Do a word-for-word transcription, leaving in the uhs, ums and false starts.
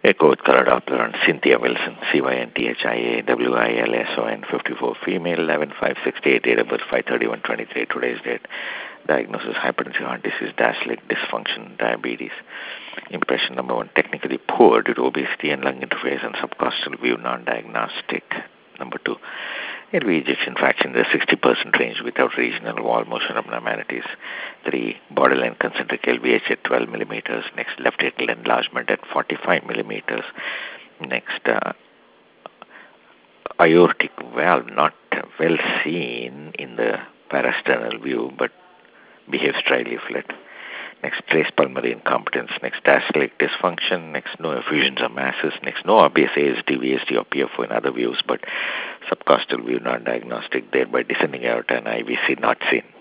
Echo with color Doppler on Cynthia Wilson, C Y N T H I A W I L S O N, fifty-four, female, eleven five sixty-eight, date of birth five thirty-one twenty-three, today's date. Diagnosis: hypertension, heart disease, Dashlake, dysfunction, diabetes. Impression number one, technically poor due to obesity and lung interface and subcostal view, non-diagnostic. Number two, L V ejection fraction in the sixty percent range without regional wall motion abnormalities. Three, borderline concentric L V H at twelve millimeters. Next, left atrial enlargement at forty-five millimeters. Next, uh, aortic valve not well seen in the parasternal view but behaves trileaflet. Next, trace pulmonary incompetence. Next, diastolic dysfunction. Next, no effusions or masses. Next, no obvious A S D, V S D, or P F O in other views, but subcostal view non-diagnostic, thereby descending aorta and I V C not seen.